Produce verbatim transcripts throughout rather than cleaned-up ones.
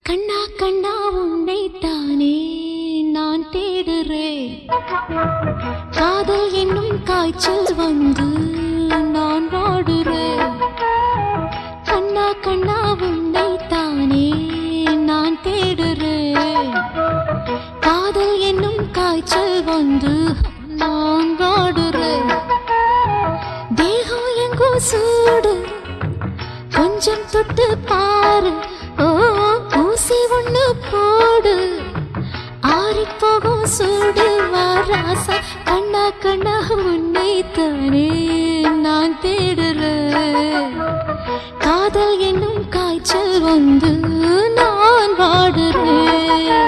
கண்ணா கண்ணா உன்னைத்தானே நான் தேடுறேன். காதல் என்னும் காய்ச்சல் வந்து நான் வாடுறேன். கண்ணா கண்ணா உன்னைத்தானே நான் தேடுறேன். காதல் என்னும் காய்ச்சல் வந்து நான் வாடுறேன். தேகம் எங்கோ சூடு கொஞ்சம் தொட்டு பாரு. ஓ ஊசி ஒண்ணு போடு ஆறிப்போகும் சூடு வாராசா. கண்ணா கண்ணா உன்னைத்தானே நான் தேடுறேன். காதல் என்னும் காய்ச்சல் வந்து நான் வாடுறேன்.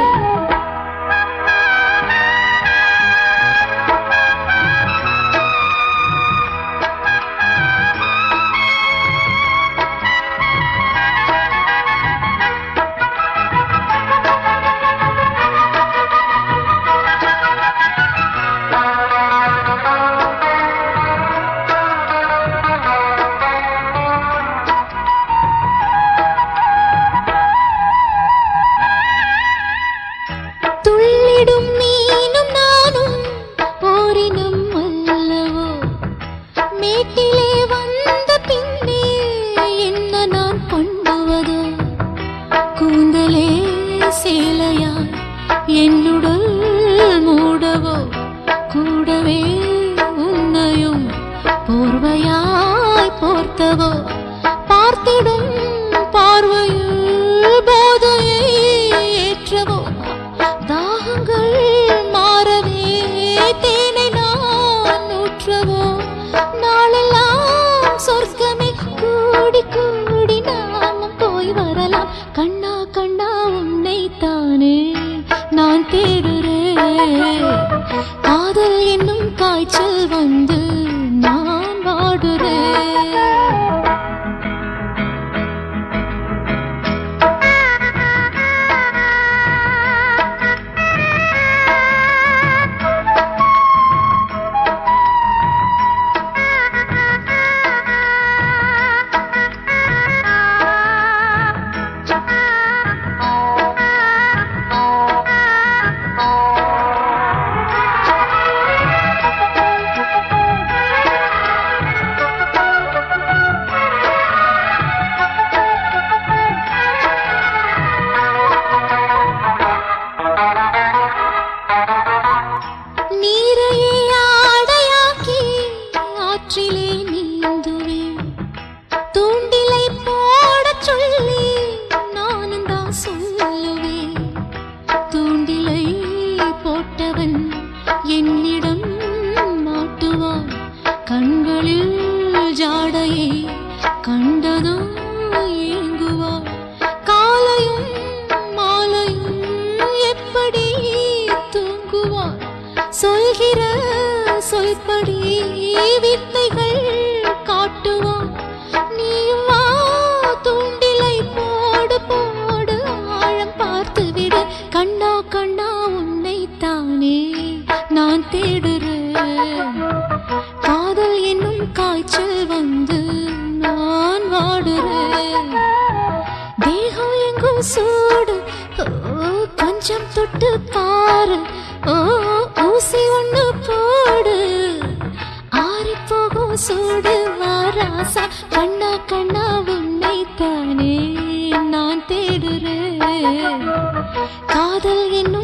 துள்ளிடும் மீனும் நானும் ஓரினும் அல்லவோ. மேட்டிலே வந்த பின்னே என்ன நான் பண்ணுவதோ. கூந்தலே சேலையா என்னுடல் மூடவோ. கூடவே உன்னையும் போர்வையாய் போர்த்தவோ. பார்த்திடும் பார்வையில் போதையை ஏற்றவோ. தாகங்கள் மாறவே தேனை நான் ஊற்றவோ. நாளெல்லாம் சொர்க்கமே கூடி கூடி நாமும் போய் வரலாம். கண்ணா கண்ணா உன்னைத்தானே நான் தேடுறேன். காதல் என்னும் காய்ச்சல் வந்து நான் வாடுறேன். நீரையே ஆடையாக்கி ஆற்றிலே நீந்துவேன். தூண்டிலை போடச் சொல்லி நானும் தான் சொல்லுவேன். தூண்டிலை போட்டவன் என்னிடம் மாட்டுவான். கண்களில் ஜாடையை கண்டதும் ஏங்குவான். காலையும் மாலையும் எப்படி தூங்குவான். சொல்கிற சொல்படி வித்தைகள் காட்டுவான். நீயும் வா தூண்டிலை போடு போடு ஆழம் பார்த்து விடு. கண்ணா கண்ணா உன்னைத்தானே நான் தேடுறேன். காதல் என்னும் காய்ச்சல் வந்து நான் வாடுறேன். தேகம் எங்கும் சூடு கொஞ்சம் தொட்டு பாரு. ஓ ஊசி ஒண்ணு போடு ஆறிப்போகும் சூடு வாராசா. கண்ணா கண்ணா உன்னைத்தானே நான் தேடுறேன். காதல் என்னும்